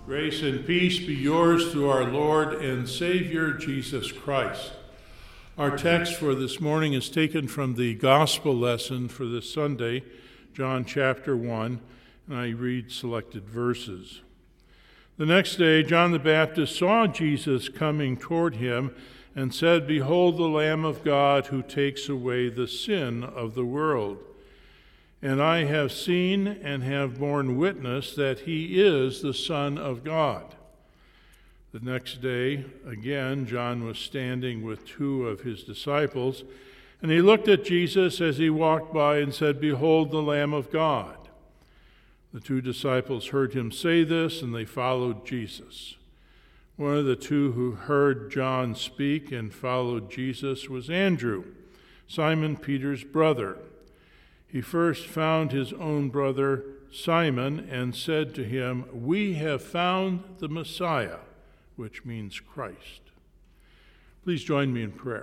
Grace and peace be yours through our Lord and Savior, Jesus Christ. Our text for this morning is taken from the gospel lesson for this Sunday, John chapter 1, and I read selected verses. The next day, John the Baptist saw Jesus coming toward him and said, "Behold the Lamb of God who takes away the sin of the world. And I have seen and have borne witness that he is the Son of God." The next day, again, John was standing with two of his disciples, and he looked at Jesus as he walked by and said, "Behold the Lamb of God." The two disciples heard him say this, and they followed Jesus. One of the two who heard John speak and followed Jesus was Andrew, Simon Peter's brother. He first found his own brother Simon and said to him, "We have found the Messiah," which means Christ. Please join me in prayer.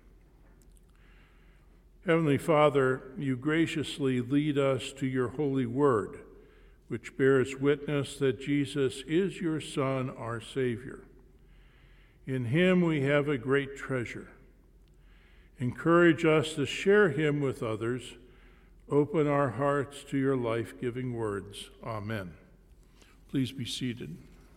Heavenly Father, you graciously lead us to your holy word, which bears witness that Jesus is your Son, our Savior. In him we have a great treasure. Encourage us to share him with others. Open our hearts to your life-giving words. Amen. Please be seated.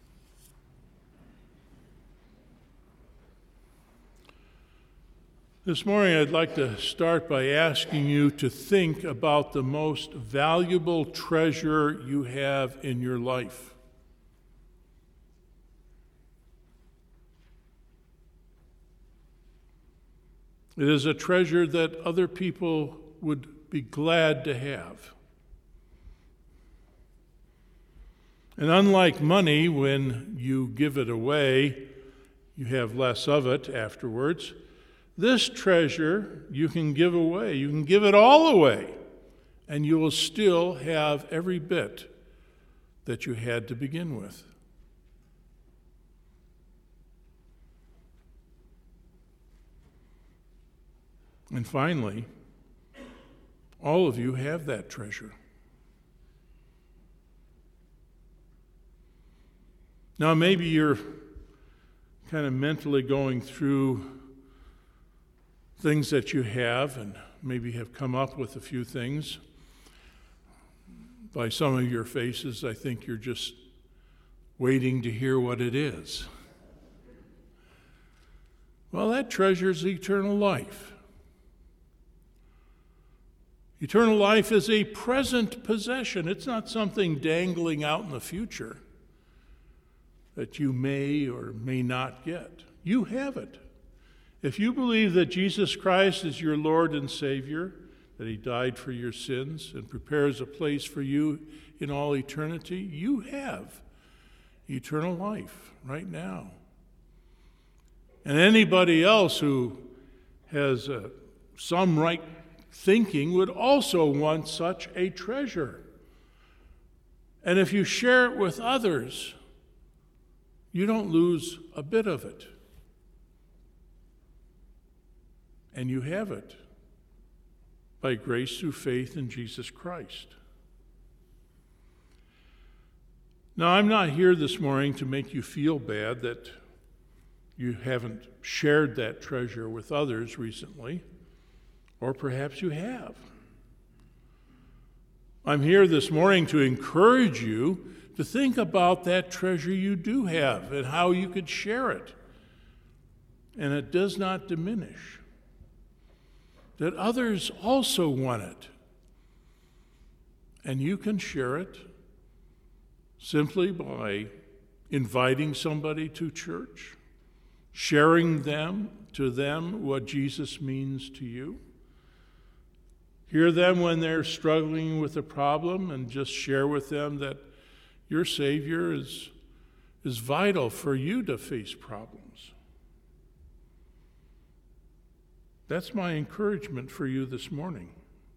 This morning, I'd like to start by asking you to think about the most valuable treasure you have in your life. It is a treasure that other people would be glad to have. And unlike money, when you give it away, you have less of it afterwards. This treasure you can give away. You can give it all away, and you will still have every bit that you had to begin with. And finally, all of you have that treasure. Now, maybe you're kind of mentally going through things that you have and maybe have come up with a few things. By some of your faces, I think you're just waiting to hear what it is. Well, that treasure is eternal life. Eternal life is a present possession. It's not something dangling out in the future that you may or may not get. You have it. If you believe that Jesus Christ is your Lord and Savior, that he died for your sins and prepares a place for you in all eternity, you have eternal life right now. And anybody else who has some right thinking would also want such a treasure. And if you share it with others, you don't lose a bit of it. And you have it by grace through faith in Jesus Christ. Now, I'm not here this morning to make you feel bad that you haven't shared that treasure with others recently. Or perhaps you have. I'm here this morning to encourage you to think about that treasure you do have and how you could share it. And it does not diminish. That others also want it. And you can share it simply by inviting somebody to church, sharing to them what Jesus means to you. Hear them when they're struggling with a problem and just share with them that your Savior is vital for you to face problems. That's my encouragement for you this morning.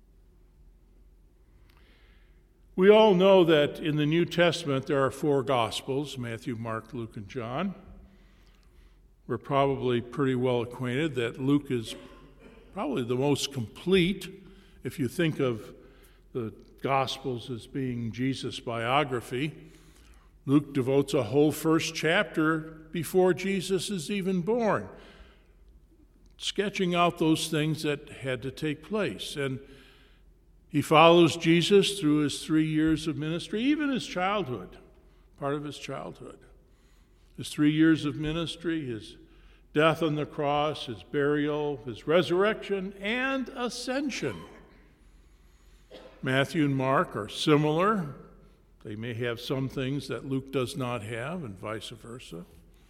We all know that in the New Testament there are 4 Gospels, Matthew, Mark, Luke, and John. We're probably pretty well acquainted that Luke is probably the most complete. If you think of the Gospels as being Jesus' biography, Luke devotes a whole first chapter before Jesus is even born, sketching out those things that had to take place. And he follows Jesus through his 3 years of ministry, even his childhood, part of his childhood. His 3 years of ministry, his death on the cross, his burial, his resurrection, and ascension. Matthew and Mark are similar. They may have some things that Luke does not have, and vice versa.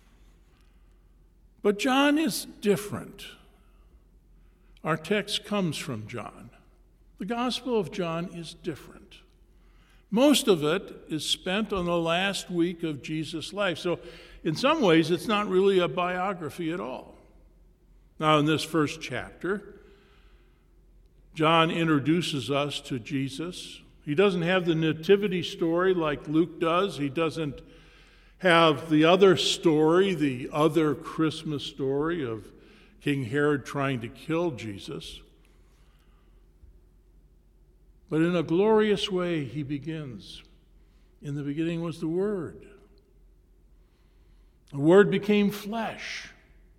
But John is different. Our text comes from John. The Gospel of John is different. Most of it is spent on the last week of Jesus' life. So in some ways, it's not really a biography at all. Now, in this first chapter, John introduces us to Jesus. He doesn't have the nativity story like Luke does. He doesn't have the other story, the other Christmas story of King Herod trying to kill Jesus. But in a glorious way, he begins. In the beginning was the Word. The Word became flesh.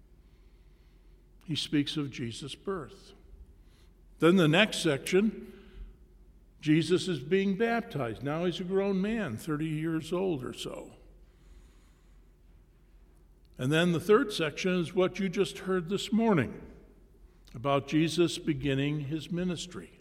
He speaks of Jesus' birth. Then the next section, Jesus is being baptized. Now he's a grown man, 30 years old or so. And then the third section is what you just heard this morning about Jesus beginning his ministry.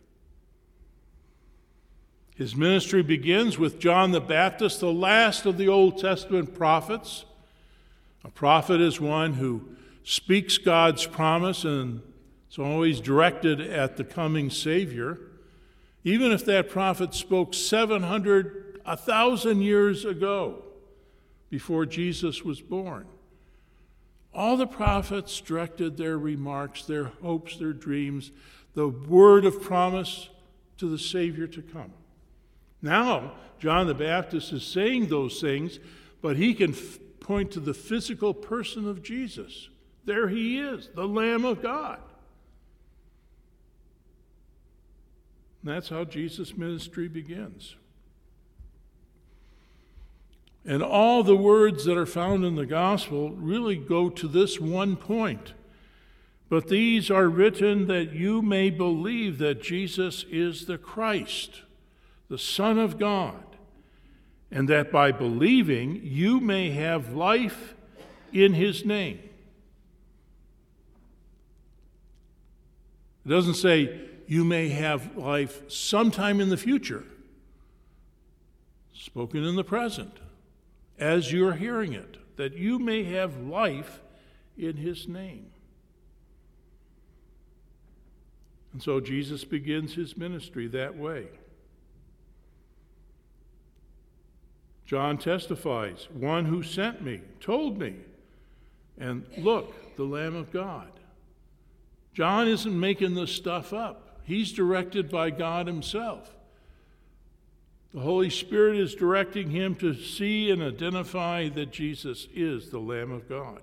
His ministry begins with John the Baptist, the last of the Old Testament prophets. A prophet is one who speaks God's promise and is always directed at the coming Savior. Even if that prophet spoke 1,000 years ago, before Jesus was born. All the prophets directed their remarks, their hopes, their dreams, the word of promise to the Savior to come. Now, John the Baptist is saying those things, but he can point to the physical person of Jesus. There he is, the Lamb of God. And that's how Jesus' ministry begins. And all the words that are found in the gospel really go to this one point. But these are written that you may believe that Jesus is the Christ, the Son of God, and that by believing you may have life in his name. It doesn't say you may have life sometime in the future. Spoken in the present, as you're hearing it, that you may have life in his name. And so Jesus begins his ministry that way. John testifies, one who sent me told me, and look, the Lamb of God. John isn't making this stuff up. He's directed by God himself. The Holy Spirit is directing him to see and identify that Jesus is the Lamb of God.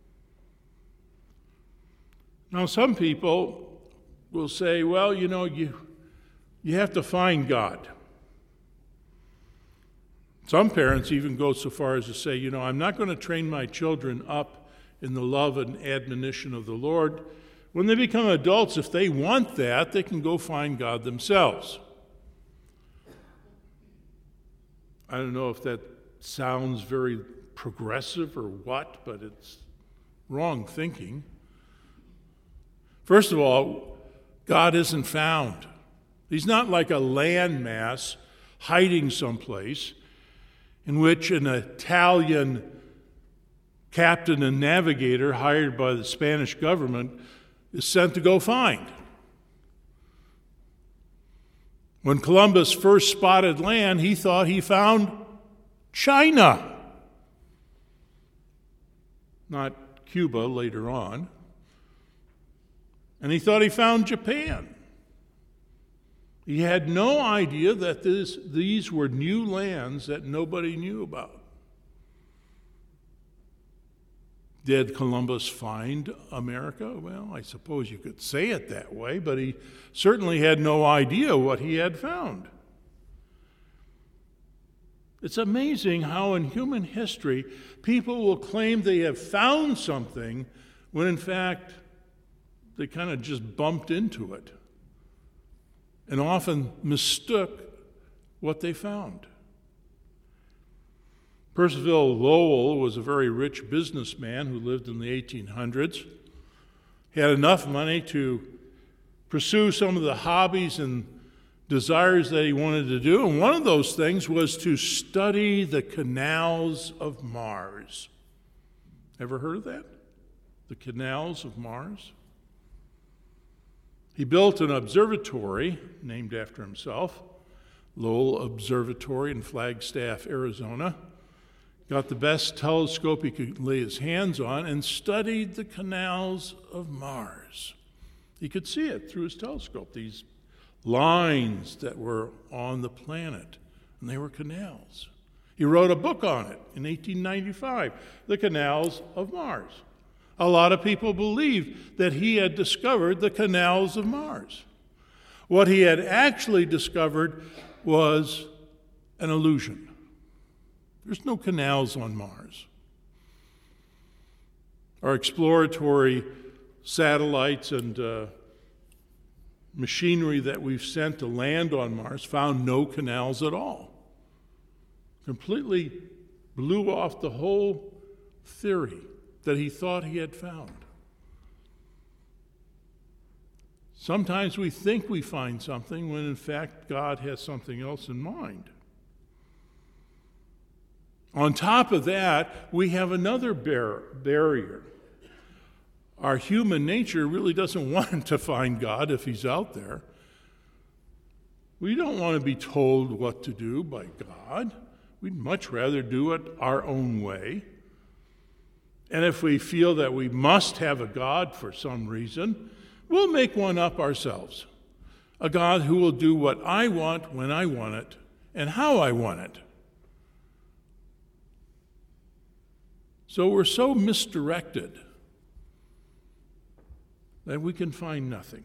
Now, some people will say, well, you have to find God. Some parents even go so far as to say, I'm not going to train my children up in the love and admonition of the Lord. When they become adults, if they want that, they can go find God themselves. I don't know if that sounds very progressive or what, but it's wrong thinking. First of all, God isn't found. He's not like a landmass hiding someplace in which an Italian captain and navigator hired by the Spanish government is sent to go find. When Columbus first spotted land, he thought he found China, not Cuba later on. And he thought he found Japan. He had no idea that these were new lands that nobody knew about. Did Columbus find America? Well, I suppose you could say it that way, but he certainly had no idea what he had found. It's amazing how in human history people will claim they have found something when in fact they kind of just bumped into it and often mistook what they found. Percival Lowell was a very rich businessman who lived in the 1800s. He had enough money to pursue some of the hobbies and desires that he wanted to do, and one of those things was to study the canals of Mars. Ever heard of that? The canals of Mars? He built an observatory named after himself, Lowell Observatory in Flagstaff, Arizona. Got the best telescope he could lay his hands on and studied the canals of Mars. He could see it through his telescope, these lines that were on the planet, and they were canals. He wrote a book on it in 1895, The Canals of Mars. A lot of people believed that he had discovered the canals of Mars. What he had actually discovered was an illusion. There's no canals on Mars. Our exploratory satellites and machinery that we've sent to land on Mars found no canals at all. Completely blew off the whole theory that he thought he had found. Sometimes we think we find something when in fact God has something else in mind. On top of that, we have another barrier. Our human nature really doesn't want to find God if he's out there. We don't want to be told what to do by God. We'd much rather do it our own way. And if we feel that we must have a God for some reason, we'll make one up ourselves. A God who will do what I want when I want it and how I want it. So we're so misdirected that we can find nothing.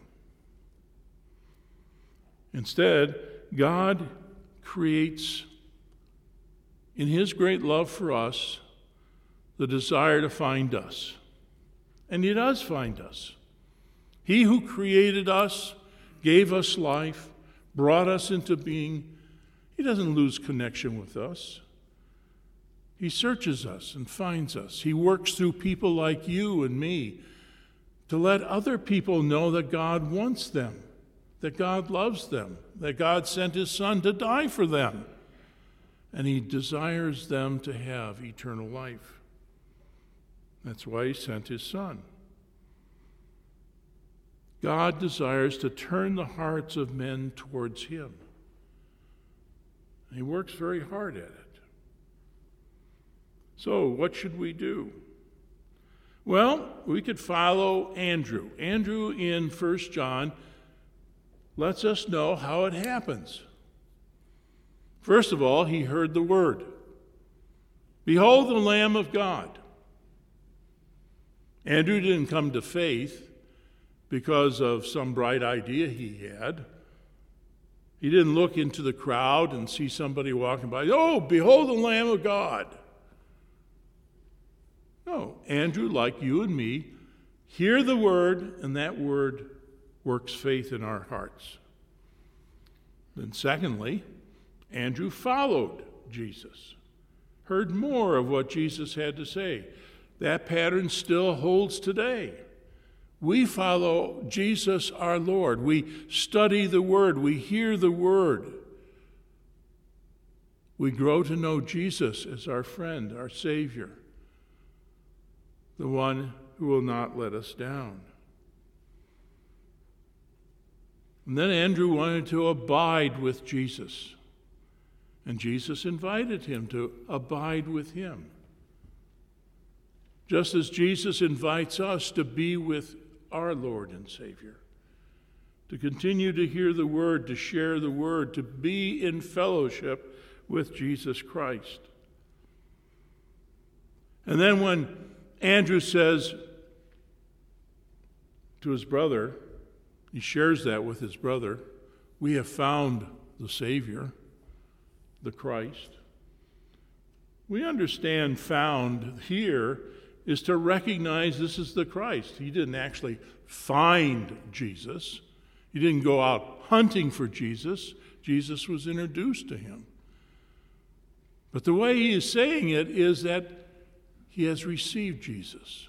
Instead, God creates, in his great love for us, the desire to find us. And he does find us. He who created us, gave us life, brought us into being, he doesn't lose connection with us. He searches us and finds us. He works through people like you and me to let other people know that God wants them, that God loves them, that God sent his Son to die for them, and he desires them to have eternal life. That's why he sent his Son. God desires to turn the hearts of men towards him. And he works very hard at it. So, what should we do? Well, we could follow Andrew. Andrew in 1 John lets us know how it happens. First of all, he heard the word. Behold the Lamb of God. Andrew didn't come to faith because of some bright idea he had. He didn't look into the crowd and see somebody walking by. Oh, behold the Lamb of God. No, Andrew, like you and me, hear the word, and that word works faith in our hearts. Then secondly, Andrew followed Jesus, heard more of what Jesus had to say. That pattern still holds today. We follow Jesus our Lord. We study the Word. We hear the Word. We grow to know Jesus as our friend, our Savior, the one who will not let us down. And then Andrew wanted to abide with Jesus. And Jesus invited him to abide with him. Just as Jesus invites us to be with our Lord and Savior, to continue to hear the Word, to share the Word, to be in fellowship with Jesus Christ. And then when Andrew says to his brother, he shares that with his brother, we have found the Savior, the Christ. We understand found here is to recognize this is the Christ. He didn't actually find Jesus. He didn't go out hunting for Jesus. Jesus was introduced to him. But the way he is saying it is that he has received Jesus.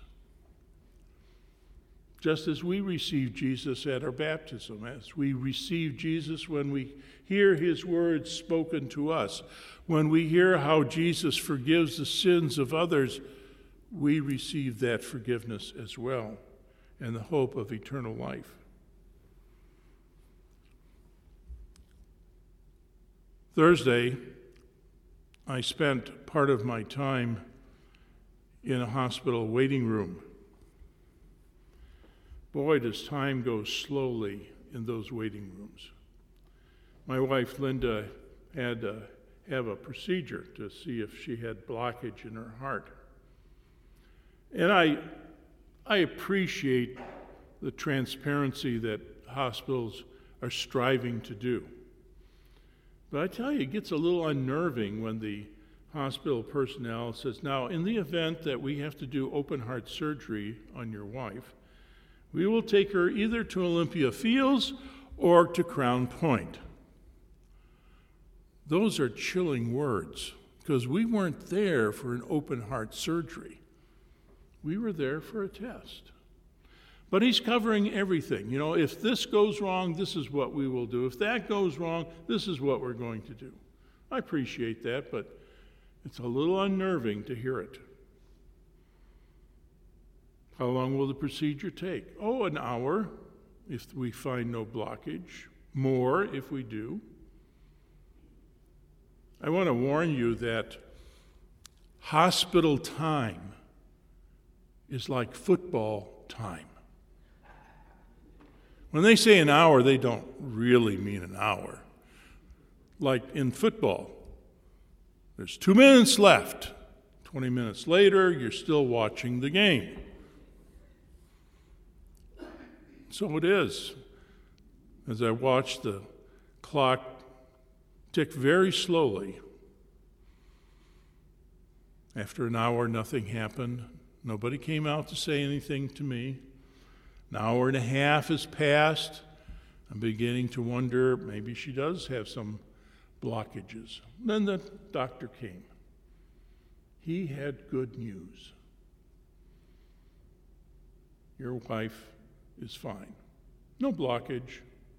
Just as we receive Jesus at our baptism, as we receive Jesus when we hear his words spoken to us, when we hear how Jesus forgives the sins of others, we receive that forgiveness as well and the hope of eternal life. Thursday, I spent part of my time in a hospital waiting room. Boy, does time go slowly in those waiting rooms. My wife, Linda, had to have a procedure to see if she had blockage in her heart. And I appreciate the transparency that hospitals are striving to do. But I tell you, it gets a little unnerving when the hospital personnel says, now, in the event that we have to do open heart surgery on your wife, we will take her either to Olympia Fields or to Crown Point. Those are chilling words, because we weren't there for an open heart surgery. We were there for a test. But he's covering everything. You know, if this goes wrong, this is what we will do. If that goes wrong, this is what we're going to do. I appreciate that, but it's a little unnerving to hear it. How long will the procedure take? Oh, an hour if we find no blockage. More if we do. I want to warn you that hospital time is like football time. When they say an hour, they don't really mean an hour. Like in football, there's 2 minutes left. 20 minutes later, you're still watching the game. So it is. As I watch the clock tick very slowly, after an hour, nothing happened. Nobody came out to say anything to me. An hour and a half has passed. I'm beginning to wonder, maybe she does have some blockages. Then the doctor came. He had good news. Your wife is fine. No blockage.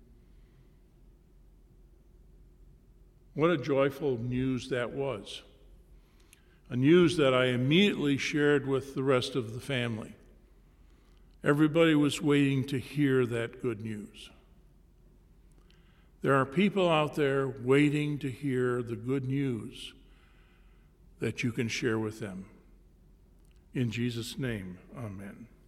What a joyful news that was. A news that I immediately shared with the rest of the family. Everybody was waiting to hear that good news. There are people out there waiting to hear the good news that you can share with them. In Jesus' name, amen.